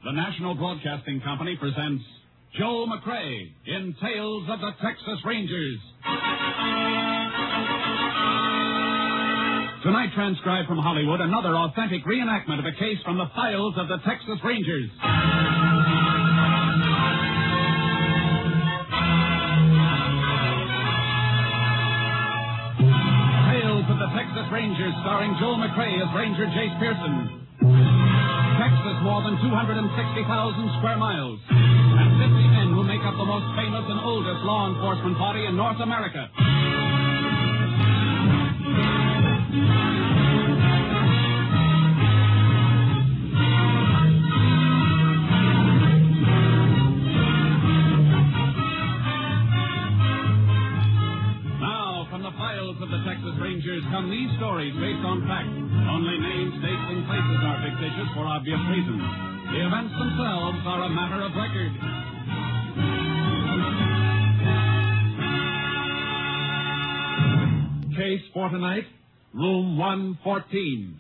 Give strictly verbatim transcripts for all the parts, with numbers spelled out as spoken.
The National Broadcasting Company presents Joe McCrea in Tales of the Texas Rangers. Tonight, transcribed from Hollywood, another authentic reenactment of a case from the files of the Texas Rangers. Tales of the Texas Rangers, starring Joe McCrea as Ranger Jace Pearson. Texas, more than two hundred sixty thousand square miles, and fifty men who make up the most famous and oldest law enforcement body in North America. Now, from the files of the Texas Rangers come these stories based on fact. Only names, dates, and places are fictitious for obvious reasons. The events themselves are a matter of record. Case for tonight, room one fourteen.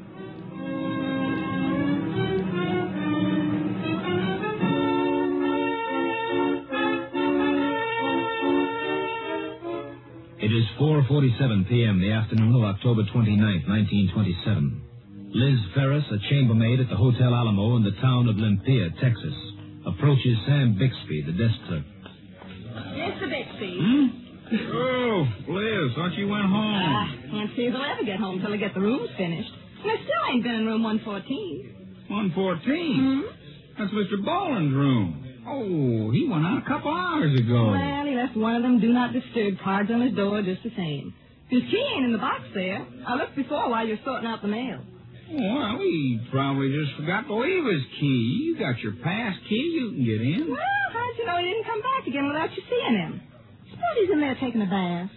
It is four forty-seven p.m. the afternoon of October twenty-ninth, nineteen twenty-seven. Liz Ferris, a chambermaid at the Hotel Alamo in the town of Lempia, Texas, approaches Sam Bixby, the desk clerk. Mister Bixby. Hmm? Oh, Liz, thought you went home. Ah, uh, can't see if I'll ever get home till I get the rooms finished. And I still ain't been in room one fourteen. one fourteen? Hmm? That's Mister Boland's room. Oh, he went out a couple hours ago. Well, he left one of them do not disturb cards on his door just the same. His key ain't in the box there. I looked before while you were sorting out the mail. Well, he probably just forgot to leave his key. You got your pass key. You can get in. Well, how'd you know he didn't come back again without you seeing him? Suppose he's in there taking a bath.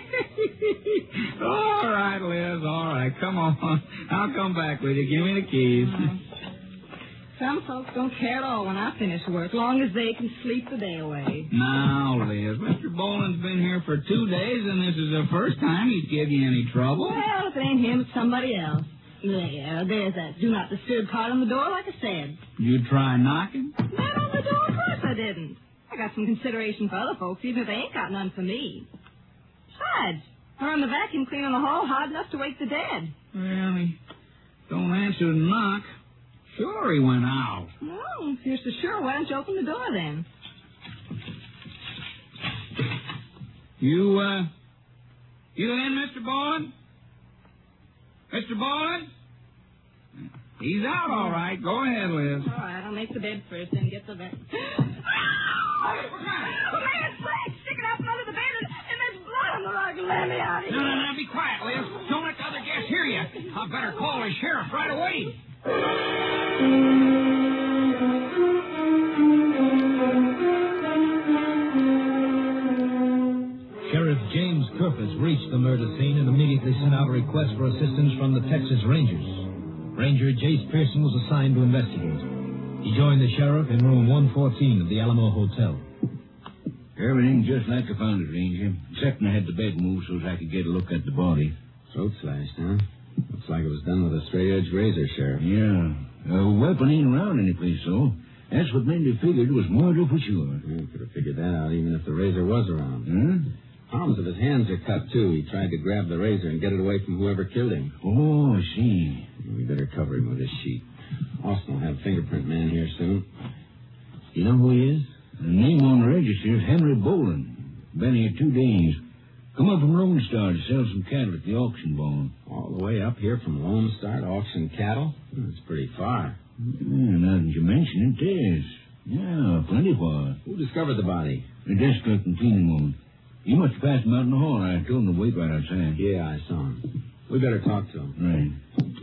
All right, Liz, all right. Come on. I'll come back with you. Give me the keys. Uh, some folks don't care at all when I finish work, long as they can sleep the day away. Now, Liz, Mister Boland's been here for two days, and this is the first time he's give you any trouble. Well, if it ain't him, it's somebody else. There, there's that do not disturb card on the door, like I said. You try knocking? Not on the door, of course I didn't. I got some consideration for other folks, even if they ain't got none for me. Besides, I run the vacuum cleaner in the hall hard enough to wake the dead. Well, he don't answer the knock. Sure, he went out. Well, if you're so sure, why don't you open the door then? You, uh, you in, Mister Boland? Mister Boland? He's out, all right. Go ahead, Liz. All right, I'll make the bed first, then get the bed. Oh, man, Frank, sticking out from under the bed, and, and there's blood on the rug. Let me out of here. No, no, no, be quiet, Liz. Don't let the other guests hear you. I better call the sheriff right away. Sheriff James Kerfus reached the murder scene and immediately sent out a request for assistance from the Texas Rangers. Ranger Jace Pearson was assigned to investigate. He joined the sheriff in room one fourteen of the Alamo Hotel. Everything just like I found it, Ranger. Except I had the bed moved so I could get a look at the body. Throat slashed, huh? Looks like it was done with a straight-edge razor, Sheriff. Yeah. A weapon ain't around anyplace, so that's what made me figure it was murder for sure. Yeah, could have figured that out even if the razor was around. Huh? Palms of his hands are cut, too. He tried to grab the razor and get it away from whoever killed him. Oh, I see. We better cover him with this sheet. Austin will have a fingerprint man here soon. You know who he is? The name on the register is Henry Boland. Been here two days. Come up from Lone Star to sell some cattle at the auction barn. All the way up here from Lone Star to auction cattle? That's pretty far. Yeah, now that you mention it, it is. Yeah, plenty far. Who discovered the body? The desk clerk and cleaning woman. He must have passed him out in the hall. I told him to wait right outside. Yeah, I saw him. We better talk to him. Right.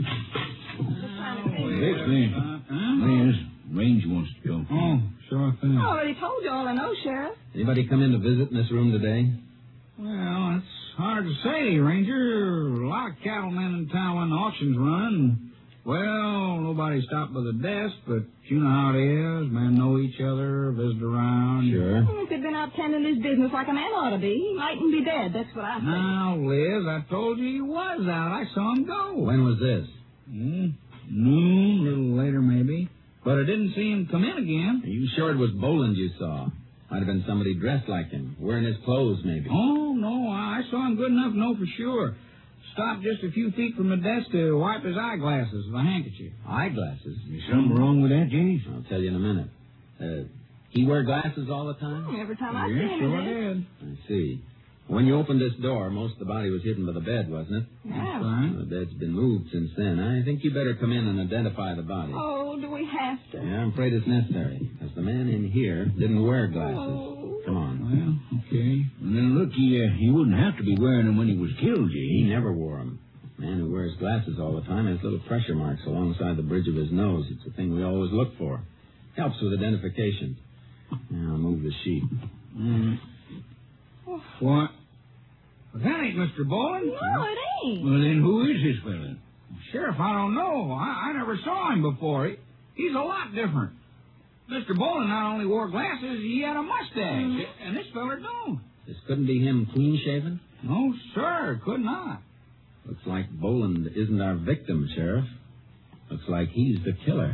Bixby. Huh? Liz, Ranger wants to talk to you. Oh, sure thing. I already told you all I know, Sheriff. Anybody come in to visit in this room today? Well, it's hard to say, Ranger. A lot of cattlemen in town when the auction's run. Well, nobody stopped by the desk, but you know how it is. Men know each other, visit around. Sure. Well, if he'd been out tending his business like a man ought to be, he mightn't be dead. That's what I think. Now, Liz, I told you he was out. I saw him go. When was this? Hmm? Noon, a little later maybe. but I didn't see him come in again. Are you sure it was Boland you saw? Might have been somebody dressed like him, wearing his clothes, maybe. Oh, no, I saw him good enough to know for sure. Stopped just a few feet from the desk to wipe his eyeglasses with a handkerchief. Eyeglasses? Is something wrong with that, Jace? I'll tell you in a minute. Uh, he wear glasses all the time? Every time I Yeah, see him, sure he did. did. I see. When you opened this door, most of the body was hidden by the bed, wasn't it? Yeah. Right. The bed's been moved since then. I think you better come in and identify the body. Oh, do we have to? Yeah, I'm afraid it's necessary, because the man in here didn't wear glasses. Oh. Come on. Well, okay. And then look, he, uh, he wouldn't have to be wearing them when he was killed, He Jace. never wore them. A man who wears glasses all the time has little pressure marks alongside the bridge of his nose. It's a thing we always look for. Helps with identification. Now, I'll move the sheet. Mm. What? Well, that ain't Mister Boland. No, it ain't. Well, then who is this fella? Sheriff, I don't know. I, I never saw him before. He, he's a lot different. Mister Boland not only wore glasses, he had a mustache. Mm. And this feller don't. This couldn't be him clean-shaven? No, sir, could not. Looks like Boland isn't our victim, Sheriff. Looks like he's the killer.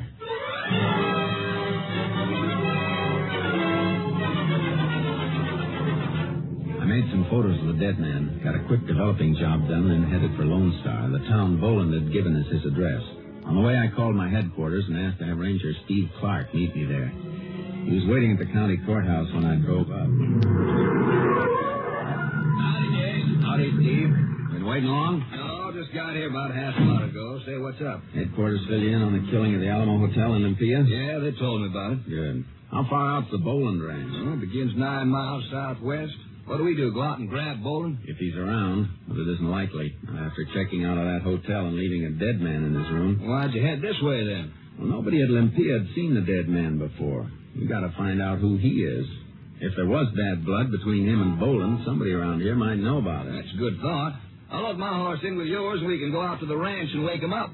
I made some photos of the dead man, got a quick developing job done, and headed for Lone Star, the town Boland had given us his address. On the way, I called my headquarters and asked to have Ranger Steve Clark meet me there. He was waiting at the county courthouse when I drove up. Howdy, Jace. Howdy, Steve. Been waiting long? No, just got here about half an hour ago. Say, what's up? Headquarters fill you in on the killing of the Alamo Hotel in Olympia? Yeah, they told me about it. Good. How far out's the Boland ranch? Well, it begins nine miles southwest. What do we do, go out and grab Boland? If he's around, but it isn't likely. After checking out of that hotel and leaving a dead man in his room. Why'd you head this way, then? Well, nobody at Olympia had seen the dead man before. We've got to find out who he is. If there was bad blood between him and Boland, somebody around here might know about it. That's a good thought. I'll load my horse in with yours and we can go out to the ranch and wake him up.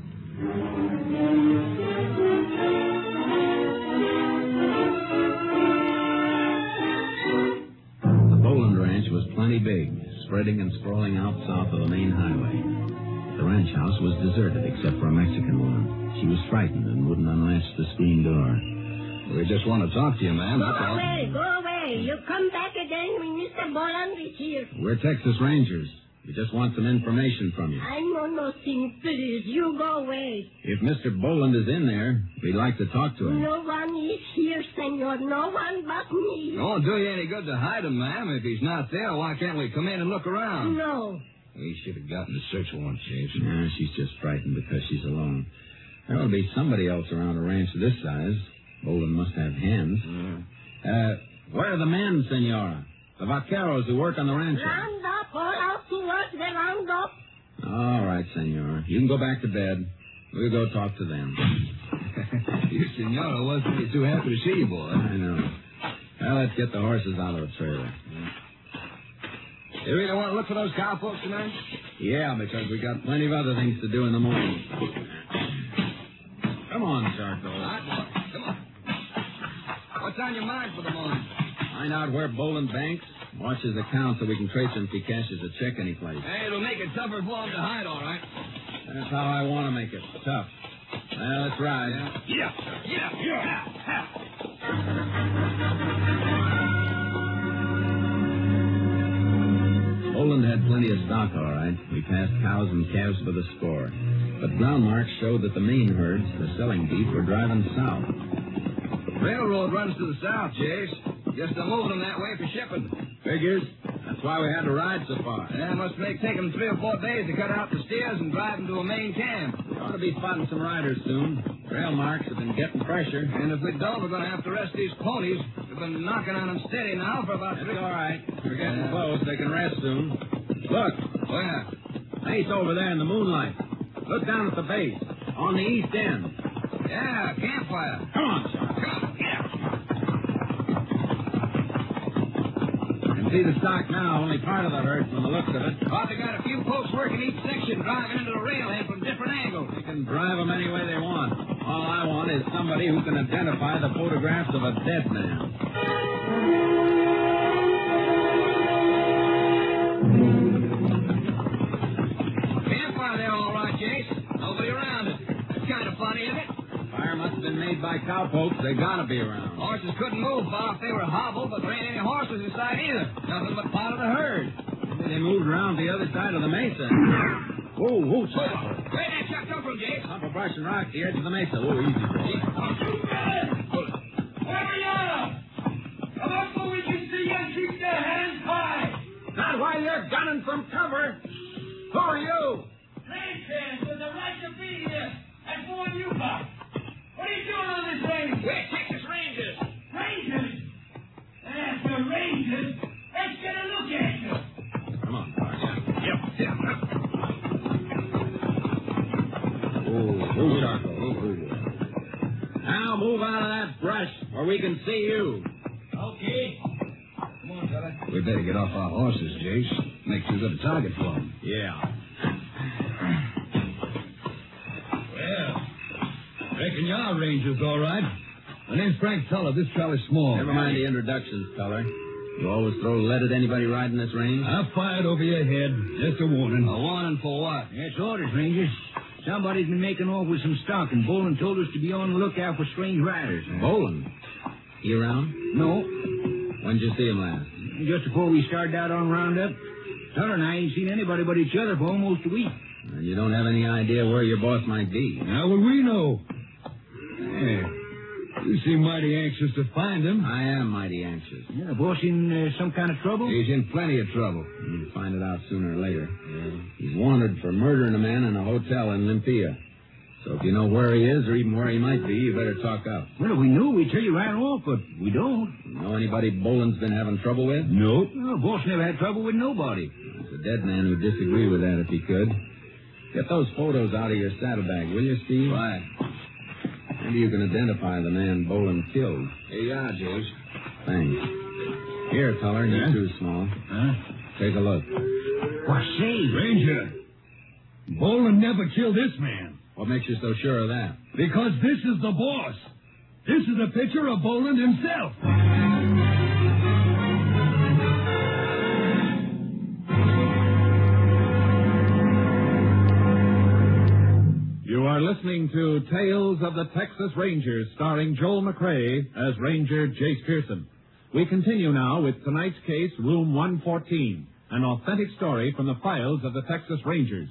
The Boland ranch was plenty big, spreading and sprawling out south of the main highway. The ranch house was deserted except for a Mexican woman. She was frightened and wouldn't unlatch the screen door. We just want to talk to you, ma'am. Go That's all. away, go away. You come back again when Mister Boland is here. We're Texas Rangers. We just want some information from you. I know nothing, please. You go away. If Mister Boland is in there, we'd like to talk to him. No one is here, senor. No one but me. It won't do you any good to hide him, ma'am. If he's not there, why can't we come in and look around? No. We should have gotten the search warrant, James. No, she's just frightened because she's alone. There will be somebody else around a ranch this size. Boland must have hands. Mm. Uh, where are the men, senora? The vaqueros who work on the ranch. Round up, all out to work, the round up. All right, senora. You can go back to bed. We'll go talk to them. Your senora wasn't really too happy to see you, boy. I know. Well, let's get the horses out of the trailer. You really want to look for those cowpokes tonight? Yeah, because we got plenty of other things to do in the morning. Come on, Charco. All right, boy. Come on. What's on your mind for the morning? Find out where Boland banks. Watch his account so we can trace him if he cashes a check anyplace. Hey, it'll make it tougher for him to hide, all right. That's how I want to make it. Tough. Well, let's ride. Yeah. Yeah. Yeah. Boland had plenty of stock, all right. We passed cows and calves by the score. But ground marks showed that the main herds, the selling beef, were driving south. Railroad runs to the south, Chase. Guess they're moving them that way for shipping. Figures. That's why we had to ride so far. Yeah, must make take them three or four days to cut out the steers and drive them to a main camp. We ought to be spotting some riders soon. Trail marks have been getting pressure. And if we don't, we're going to have to rest these ponies. We've been knocking on them steady now for about It's three... all right. We're getting Yeah. close. They can rest soon. Look. Where? Face over there in the moonlight. Look down at the base. On the east end. Yeah, campfire. Come on, Charles. Come on, get up. You can see the stock now, only part of the herd from the looks of it. Oh, they got a few folks working each section, driving into the railhead from different angles. They can drive them any way they want. All I want is somebody who can identify the photographs of a dead man. Campfire there, all right, Chase. Nobody around it. That's kind of funny, isn't it? Fire must have been made accompanied by cowpokes, they gotta be around. Horses couldn't move, Bob, if they were hobbled, but there ain't any horses in sight either. Nothing but part of the herd. Maybe they moved around the other side of the mesa. Whoa, whoa, Whoa. Where did that chuck come from, Jake? Up a brush and rock at the edge of the mesa. Whoa, easy. Where you are? Come up so we can see you and keep your hands high. Not while you're gunning from cover. Who are you? Ranchers with the right to be here. That's the one you got. What are you doing on this range? We're Texas Rangers. Rangers? That's the Rangers. Let's get a look at you. Come on, Parson. Yep, yep. Oh, move, Charco. Move, move. Now move out of that brush where we can see you. Okay. Come on, fella. We better get off our horses, Jace. Make too good a target for them. Yeah. Reckon you are Rangers, all right. My name's Frank Tuller. This Charlie Small. Never mind the introductions, Tuller. You always throw lead at anybody riding this range? I fired over your head. Just a warning. A warning for what? That's orders, Rangers. Somebody's been making off with some stock, and Bolin told us to be on the lookout for strange riders. Bolin? He around? No. When did you see him last? Just before we started out on Roundup. Tuller and I ain't seen anybody but each other for almost a week. And you don't have any idea where your boss might be? How would we know? Hey, you seem mighty anxious to find him. I am mighty anxious. Yeah, the boss in uh, some kind of trouble? He's in plenty of trouble. You'll find it out sooner or later. Yeah. He's wanted for murdering a man in a hotel in Olympia. So if you know where he is or even where he might be, you better talk up. Well, if we knew, we'd tell you right off, but we don't. Know anybody Bolin's been having trouble with? Nope. Well, the boss never had trouble with nobody. There's a dead man who'd disagree with that if he could. Get those photos out of your saddlebag, will you, Steve? Why? Maybe you can identify the man Bolin killed. Here you are, Jace. Thanks. Here, Tuller, you Yeah? too, Small. Huh? Take a look. Why, say, Ranger, Bolin never killed this man. What makes you so sure of that? Because this is the boss. This is a picture of Bolin himself. You are listening to Tales of the Texas Rangers, starring Joel McRae as Ranger Jace Pearson. We continue now with tonight's case, Room one fourteen, an authentic story from the files of the Texas Rangers.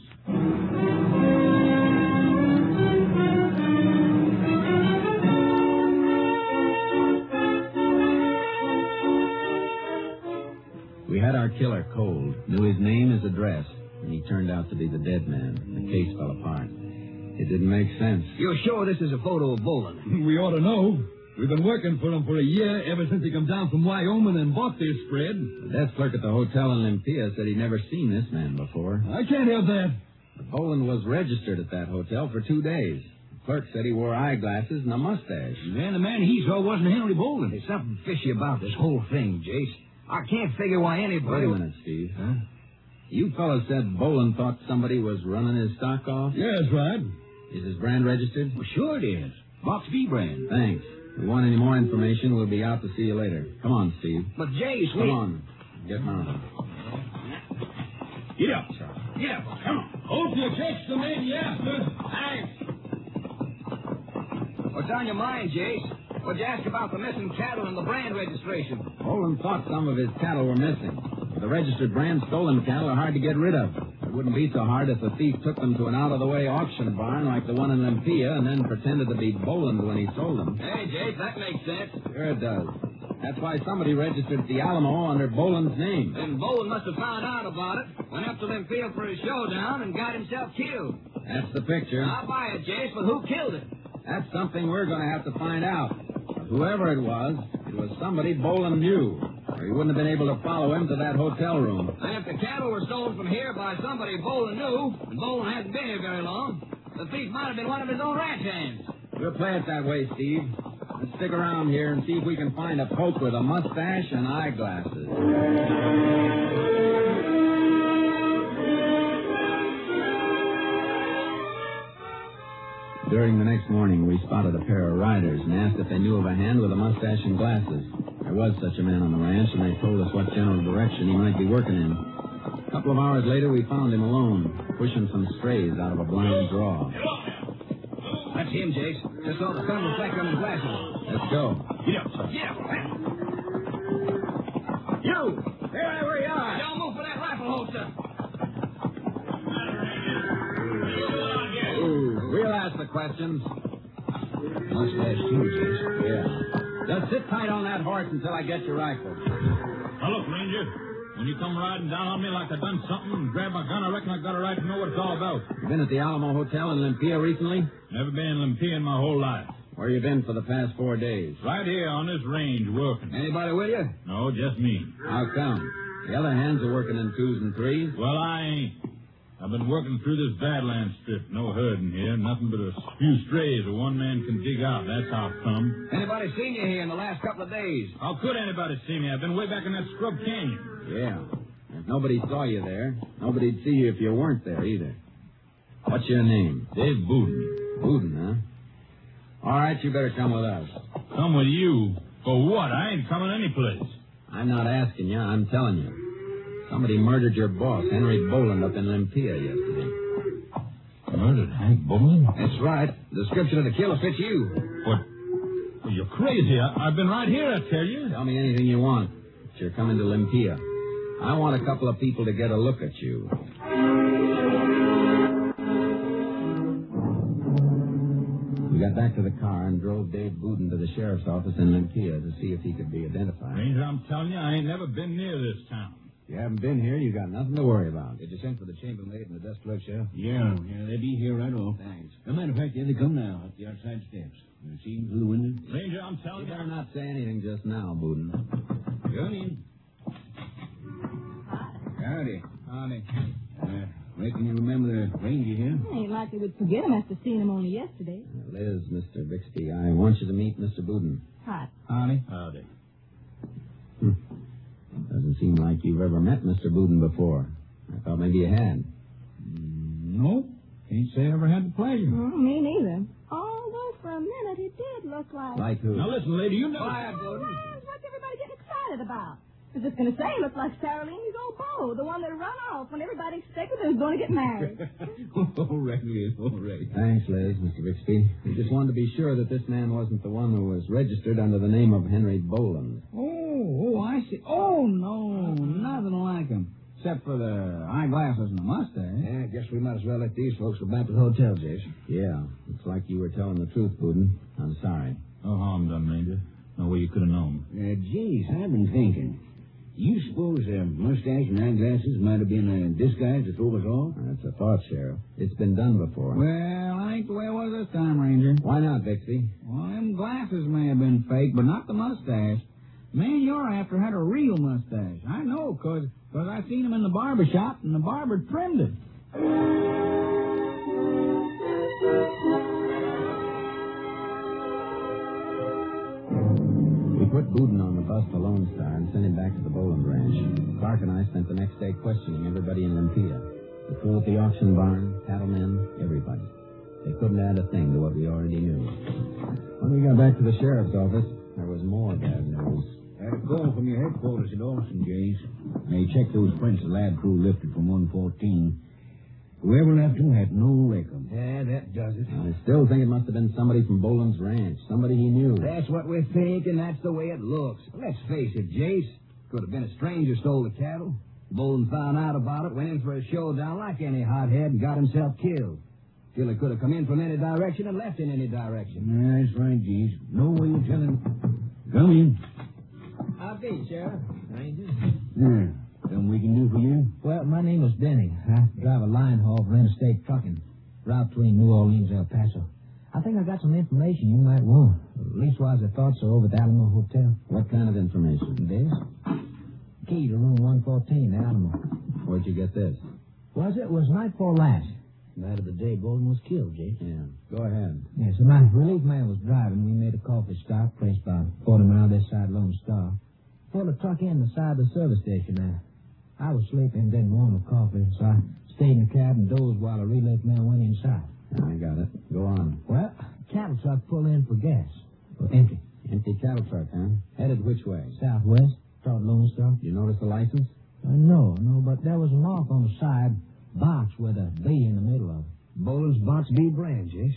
We had our killer cold, knew his name, his address, and he turned out to be the dead man. The case fell apart. It didn't make sense. You're sure this is a photo of Bolin? We ought to know. We've been working for him for a year, ever since he come down from Wyoming and bought this spread. The desk clerk at the hotel in Olympia said he'd never seen this man before. I can't have that. But Bolin was registered at that hotel for two days. The clerk said he wore eyeglasses and a mustache. man, the man he saw wasn't Henry Bolin. There's something fishy about this whole thing, Jace. I can't figure why anybody... Wait a minute, Steve. Huh? You fellas said Bolin thought somebody was running his stock off? Yeah, that's right. Is his brand registered? Well, sure it is. Box V brand. Thanks. If you want any more information, we'll be out to see you later. Come on, Steve. But, Jace, Come we... on. Get mounted. Get up, Charlie. Get up. Come on. Hope you catch the man you after. Thanks. What's on your mind, Jace? What'd you ask about the missing cattle and the brand registration? Bolin thought some of his cattle were missing. The registered brand stolen cattle are hard to get rid of. It wouldn't be so hard if the thief took them to an out-of-the-way auction barn like the one in Olympia and then pretended to be Bolin when he sold them. Hey, Jace, that makes sense. Sure it does. That's why somebody registered the Alamo under Bolin's name. Then Bolin must have found out about it, went up to Olympia for his showdown, and got himself killed. That's the picture. I'll buy it, Jace, but who killed him? That's something we're going to have to find out. Whoever it was, it was somebody Bolin knew, or he wouldn't have been able to follow him to that hotel room. And if the cattle were stolen from here by somebody Bolin knew, and Bolin hasn't been here very long, the thief might have been one of his own ranch hands. We'll play it that way, Steve. Let's stick around here and see if we can find a poke with a mustache and eyeglasses. During the next morning, we spotted a pair of riders and asked if they knew of a hand with a mustache and glasses. There was such a man on the ranch, and they told us what general direction he might be working in. A couple of hours later, we found him alone, pushing some strays out of a blind draw. That's him, Jace. Just saw the sun reflect on his glasses. Let's go. Get up. Get up. You! There where you are. Don't move for that rifle holster. Ooh, we'll ask the questions. Must ask you, Jace. Yeah. Just sit tight on that horse until I get your rifle. Now, look, Ranger. When you come riding down on me like I done something and grab my gun, I reckon I got a right to know what it's all about. You been at the Alamo Hotel in Olympia recently? Never been in Olympia in my whole life. Where you been for the past four days? Right here on this range working. Anybody with you? No, just me. How come? The other hands are working in twos and threes. Well, I ain't. I've been working through this Badlands strip. No herding here. Nothing but a few strays that one man can dig out. That's how it come. Anybody seen you here in the last couple of days? How could anybody see me? I've been way back in that scrub canyon. Yeah. If nobody saw you there, nobody'd see you if you weren't there either. What's your name? Dave Booden. Booden, huh? All right, you better come with us. Come with you? For what? I ain't coming any place. I'm not asking you. I'm telling you. Somebody murdered your boss, Henry Boland, up in Olympia yesterday. Murdered Hank Boland? That's right. The description of the killer fits you. What? Well, you're crazy. I, I've been right here, I tell you. Tell me anything you want. But you're coming to Olympia. I want a couple of people to get a look at you. We got back to the car and drove Dave Booden to the sheriff's office in Olympia to see if he could be identified. Ranger, I'm telling you, I ain't never been near this town. If you haven't been here, you got nothing to worry about. Did you send for the chambermaid and the dust clerk, Sheriff? Yeah, yeah, they'll be here right off. Thanks. As a matter of fact, here they come now, up the outside steps. You see them through the window? Ranger, I'm telling You you. better not say anything just now, Booden. Come in. Howdy. Honey. Uh, reckon you remember the ranger here? I ain't likely we'd forget him after seeing him only yesterday. Uh, Liz, Mister Bixby, I want you to meet Mister Booden. Hi. Honey. Howdy. Hmm. Doesn't seem like you've ever met Mister Booden before. I thought maybe you had. No. Can't say I ever had the pleasure. Oh, me neither. Although for a minute he did look like... Like who? Now, listen, lady, you know... Quiet, Booden. What's everybody getting excited about? I was just going to say he looked like Sarah Leamy's old beau, the one that run off when everybody expected they was going to get married. all right, Liz, all right. Thanks, Liz, Mister Bixby. We just wanted to be sure that this man wasn't the one who was registered under the name of Henry Boland. Oh, oh, I see. Oh, no, nothing like him. Except for the eyeglasses and the mustache. Yeah, I guess we might as well let these folks go back to the hotel, Jason. Yeah, looks like you were telling the truth, Booden. I'm sorry. No harm done, Ranger. No way you could have known. Uh, geez, I've been thinking. You suppose a mustache and eyeglasses might have been a disguise to throw us off? That's a thought, Sheriff. It's been done before. Well, I ain't the way it was this time, Ranger. Why not, Bixby? Well, them glasses may have been fake, but not the mustache. The man you're after had a real mustache. I know, because cause I seen him in the barber shop, and the barber trimmed it. We put Booden on the bus to Lone Star and sent him back to the Boland Ranch. Clark and I spent the next day questioning everybody in Olympia. The crew at the auction barn, cattlemen, everybody. They couldn't add a thing to what we already knew. When we got back to the sheriff's office, there was more bad news. Had a call from your headquarters at Austin, Jace. They checked those prints the lab crew lifted from one fourteen. Whoever left them had no record. Yeah, that does it. I still think it must have been somebody from Boland's ranch, somebody he knew. That's what we think, and that's the way it looks. Let's face it, Jace. Could have been a stranger stole the cattle. Boland found out about it, went in for a showdown like any hothead, and got himself killed. Killer could have come in from any direction and left in any direction. That's right, Jace. No way you tell him. Come in. How be, Sheriff? Ranger? Yeah. Something we can do for you? Well, my name is Benny. I drive a line haul for interstate trucking. Route between New Orleans and El Paso. I think I got some information you might want. Leastwise, I thought so over at the Alamo Hotel. What kind of information? This? Key to room one fourteen, the Alamo. Where'd you get this? Was it? Was night before last. Night of the day Golden was killed, Jake. Yeah. Go ahead. Yeah, so my relief man was driving. We made a coffee stop, place about forty miles this side Lone Star. Pulled a truck in the side of the service station there. I was sleeping, didn't want no coffee, so I stayed in the cab and dozed while the relief man went inside. I got it. Go on. Well, cattle truck pulled in for gas. Well, empty. Empty cattle truck, huh? Headed which way? Southwest, toward Lone Star. Did you notice the license? Uh, no, no, but there was a mark on the side, box with a B in the middle of it. Boland's Box B brand, Jace.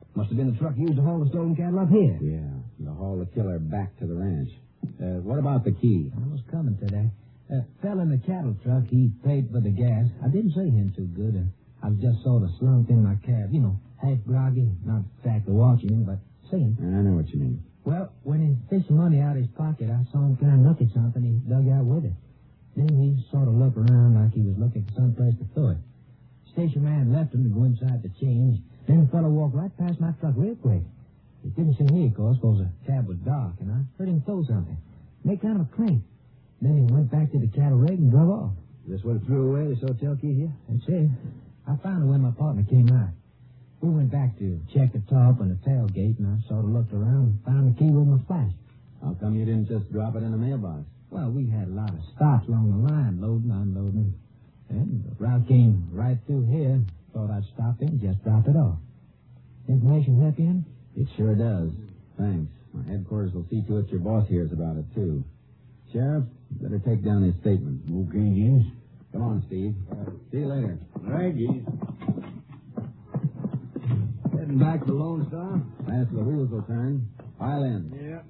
Must have been the truck used to haul the stolen cattle up here. Yeah, to haul the killer back to the ranch. Uh, what about the key? I was coming to that. Uh, fell in the cattle truck. He paid for the gas. I didn't see him too good, and I was just sort of slumped in my cab. You know, half groggy, not exactly watching him, but seeing. I know what you mean. Well, when he fished money out of his pocket, I saw him kind of look at something he dug out with it. Then he sort of looked around like he was looking for someplace to throw it. Station man left him to go inside to change. Then the fellow walked right past my truck real quick. He didn't see me, of course, because the cab was dark, and I heard him throw something. Make kind of a clink. Then he went back to the cattle rig and drove off. This what threw away this hotel key here? That's it. I found it when my partner came out. We went back to check the top and the tailgate, and I sort of looked around and found the key with my flash. How come you didn't just drop it in the mailbox? Well, we had a lot of stops along the line, loading, unloading. And the route came right through here. Thought I'd stop in and just drop it off. Information help you in? It sure does. Thanks. My headquarters will see to it your boss hears about it, too. Sheriff, better take down his statement. Okay, yes. Come on, Steve. Uh, see you later. All right, yes. Heading back to Lone Star? Fast the wheels will turn. Pile in. Yeah.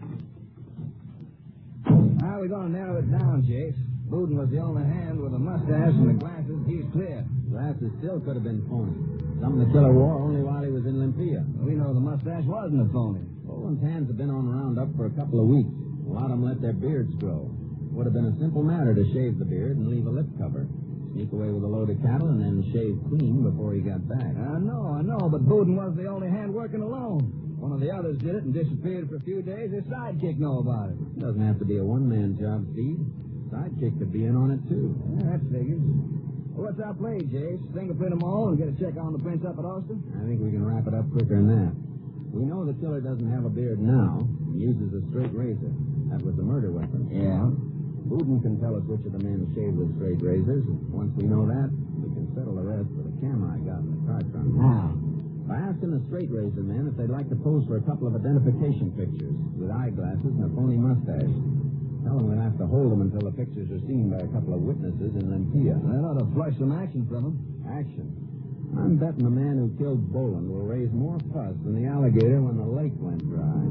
How are we going to narrow it down, Chase? Booten was the only hand with a mustache and the glasses. He's clear. Glasses still could have been phony. Some the killer wore only while he was in Limpia. We know the mustache wasn't a phony. Boland's hands have been on roundup for a couple of weeks. A lot of them let their beards grow. Would have been a simple matter to shave the beard and leave a lip cover. Sneak away with a load of cattle and then shave clean before he got back. I know, I know, but Booten was the only hand working alone. One of the others did it and disappeared for a few days. His sidekick know about it. Doesn't have to be a one-man job, Steve. Sidekick could be in on it, too. Yeah, that figures. Well, what's our play, Jace? Fingerprint them all and get a check on the prints up at Austin? I think we can wrap it up quicker than that. We know the killer doesn't have a beard now and uses a straight razor. That was the murder weapon. Yeah. Booten can tell us which of the men shaved with straight razors. Once we know that, we can settle the rest with a camera I got in the car trunk. How? By asking the straight razor men if they'd like to pose for a couple of identification pictures with eyeglasses and a phony mustache. Tell them we'll have to hold them until the pictures are seen by a couple of witnesses in Limpia. That ought to flush some action from them. Action? I'm betting the man who killed Boland will raise more fuss than the alligator when the lake went dry.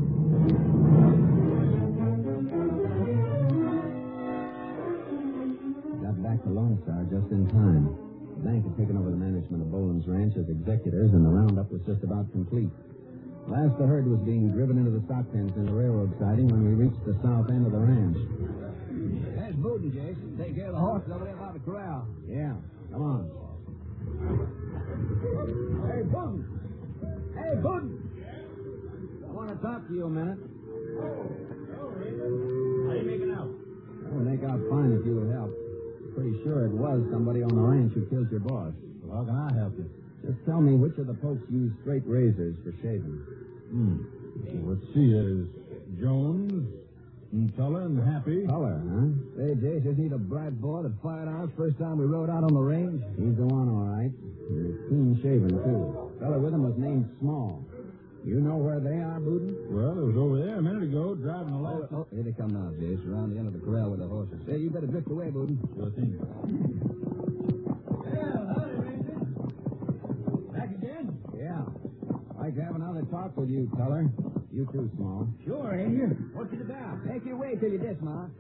Got back to Lone Star just in time. The bank had taken over the management of Boland's ranch as executors, and the roundup was just about complete. Last the herd was being driven into the stock pens in the railroad siding when we reached the south end of the ranch. There's Booten, Jace. Take care of the horses over there by the corral. Yeah, come on. Hey, Booten. Hey, Booten. I want to talk to you a minute. How you making out? That would make out fine if you would help. Pretty sure it was somebody on the ranch who killed your boss. Well, how can I help you? Just tell me which of the folks used straight razors for shaving. Hmm. Well, let's see. There's Jones, and Tuller, and Happy. Tuller, huh? Say, Jace, isn't he the bright boy that fired ours first time we rode out on the range? He's the one, all right. He's clean shaven, too. Fellow with him was named Small. You know where they are, Booten? Well, it was over there a minute ago, driving the last. Oh, oh, here they come now, Jace, around the end of the corral with the horses. Say, you better drift away, Booten. Sure thing. I'd like to have another talk with you, Tuller. You too, Small. Sure, Ranger. What's it about? Make your way till you dismount.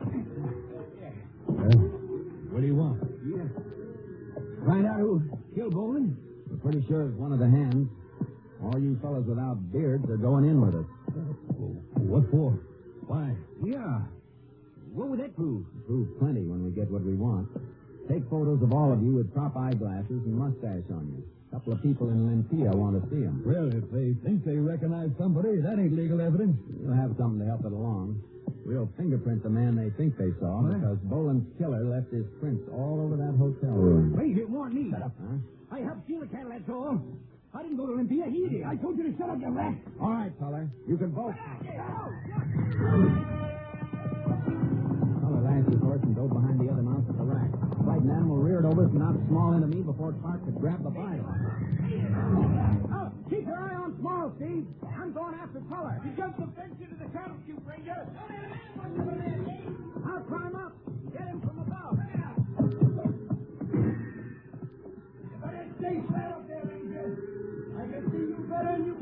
Well, what do you want? Yeah. Find out who killed Boland? We're pretty sure it's one of the hands. All you fellas without beards are going in with us. What for? Why? Yeah. What would that prove? Prove plenty when we get what we want. Take photos of all of you with prop eyeglasses and mustache on you. A couple of people in Limpia want to see them. Well, if they think they recognize somebody, that ain't legal evidence. We'll have something to help it along. We'll fingerprint the man they think they saw what? because Boland's killer left his prints all over that hotel room. Wait, it wasn't me. Shut up, huh? I helped steal the cattle, that's all. I didn't go to Olympia. He did. I told you to shut up, you rat. All right, Tuller. You can both. Tuller lashed his horse and dove behind the other mounts at the rack. The frightened animal reared over us and knocked Small into me before Clark could grab the bridle. Oh, keep your eye on Small, Steve. I'm going after Tuller. He jumped the fence into the cattle chute, Ranger. I'll climb up. Get him from above. You better stay flat up there, Ranger. I can see you better than you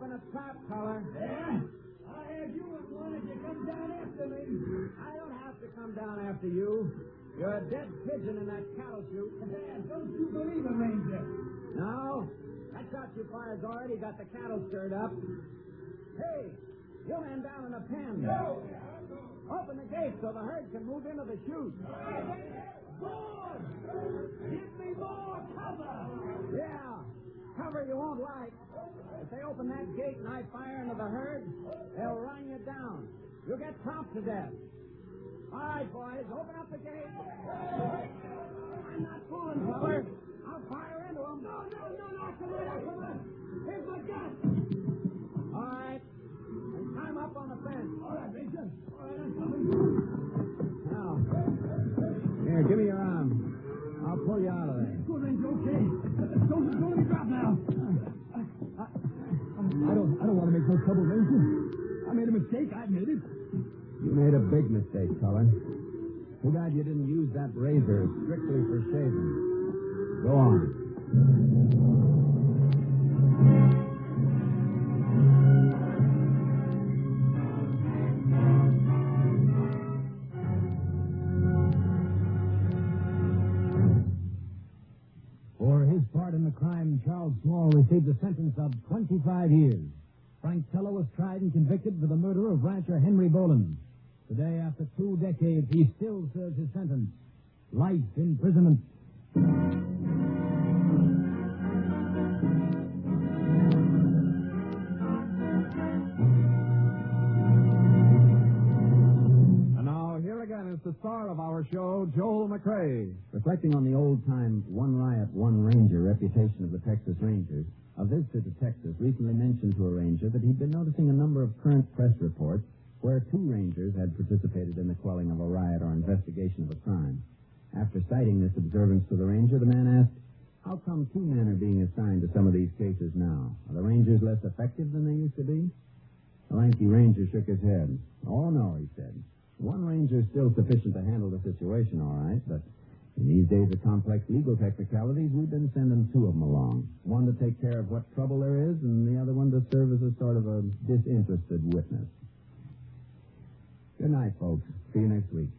in a trap, Collar. Yeah? I had you in one as you come down after me. I don't have to come down after you. You're a dead pigeon in that cattle chute. Yeah, don't you believe it, Ranger? No, that shot you fired's already got the cattle stirred up. Hey, you man down in the pen. No. Open the gate so the herd can move into the chute. More! Give me more cover! Yeah, cover you won't like. If they open that gate and I fire into the herd, they'll run you down. You'll get chopped to death. All right, boys, open up the gate. I'm not fooling, feller. I'll fire into them. No, no, no, no, come on, come on. Here's my gun. All right. And climb up on the fence. All right, Ranger. All right, I'm coming. Now, here, give me your arm. I'll pull you out of there. Good, Ranger, okay. Don't, don't let me drop now. I, I, I don't, I don't want to make no trouble, Ranger. I made a mistake. I admit it. You made a big mistake, Collar. Too bad you didn't use that razor strictly for shaving. Go on. For his part in the crime, Charles Small received a sentence of twenty-five years. Frank Teller was tried and convicted for the murder of rancher Henry Boland. Today, after two decades, he still serves his sentence. Life imprisonment. And now, here again is the star of our show, Joel McRae. Reflecting on the old-time one riot, one ranger reputation of the Texas Rangers, a visitor to Texas recently mentioned to a ranger that he'd been noticing a number of current press reports where two rangers had participated in the quelling of a riot or investigation of a crime. After citing this observance to the ranger, the man asked, how come two men are being assigned to some of these cases now? Are the rangers less effective than they used to be? The lanky ranger shook his head. Oh, no, he said. One ranger is still sufficient to handle the situation, all right, but in these days of complex legal technicalities, we've been sending two of them along. One to take care of what trouble there is, and the other one to serve as a sort of a disinterested witness. Good night, folks. See you next week.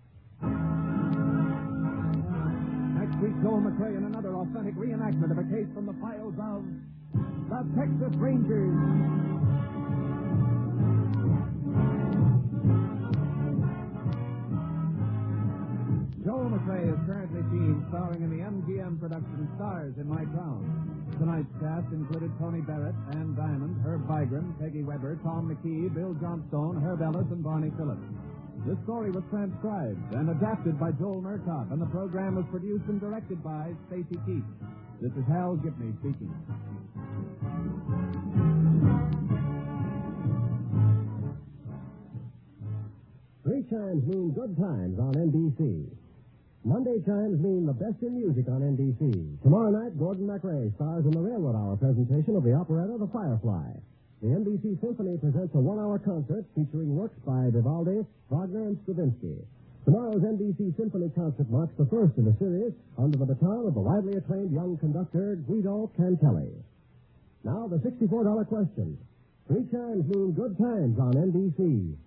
Next week, Joel McRae in another authentic reenactment of a case from the files of the Texas Rangers. Joel McRae is currently seen starring in the M G M production Stars in My Crown. Tonight's cast included Tony Barrett, Ann Diamond, Herb Vigran, Peggy Weber, Tom McKee, Bill Johnstone, Herb Ellis, and Barney Phillips. This story was transcribed and adapted by Joel Murtaugh, and the program was produced and directed by Stacy Keith. This is Hal Gibney speaking. Three chimes mean good times on N B C. Monday chimes mean the best in music on N B C. Tomorrow night, Gordon MacRae stars in the Railroad Hour presentation of the operetta The Firefly. The N B C Symphony presents a one-hour concert featuring works by Vivaldi, Wagner, and Stravinsky. Tomorrow's N B C Symphony concert marks the first in the series under the baton of the widely acclaimed young conductor Guido Cantelli. Now, the sixty-four dollar question. Three chimes mean good times on N B C.